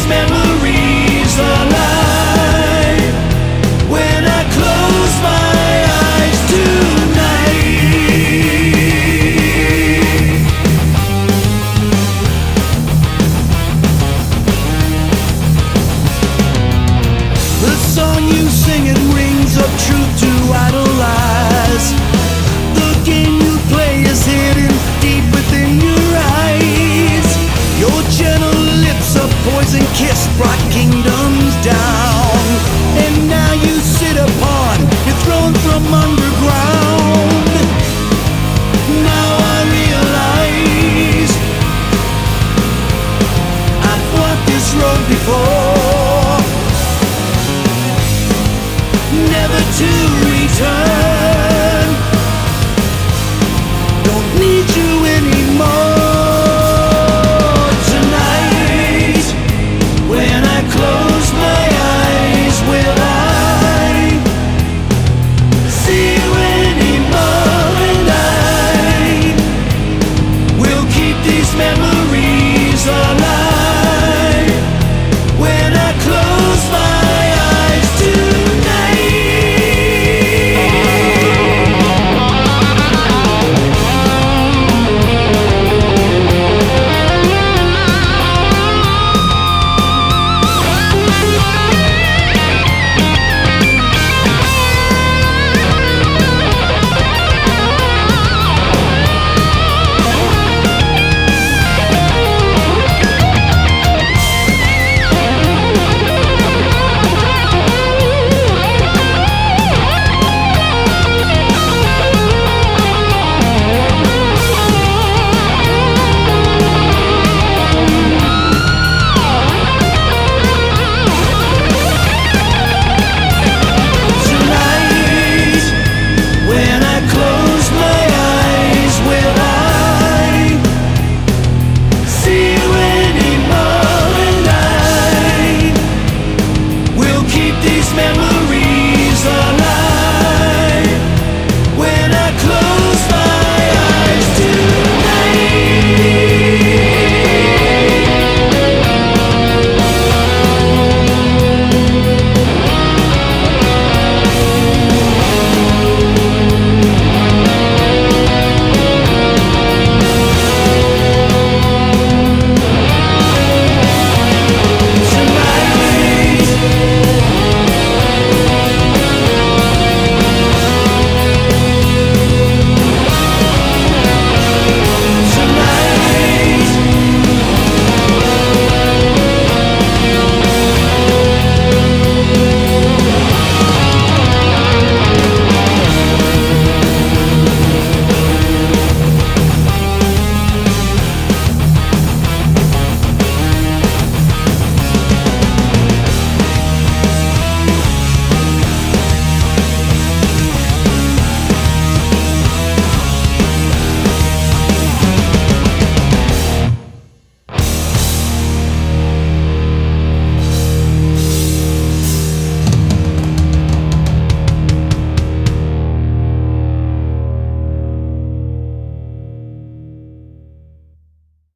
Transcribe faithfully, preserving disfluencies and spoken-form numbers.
memories alive when I close my eyes tonight. The song you sing, it rings of truth to idolize. The game you play is hidden deep within your eyes. Your gentle lips, a poison kiss, brought kingdoms down. And now you sit upon your throne from underground. Now I realize I've walked this road before.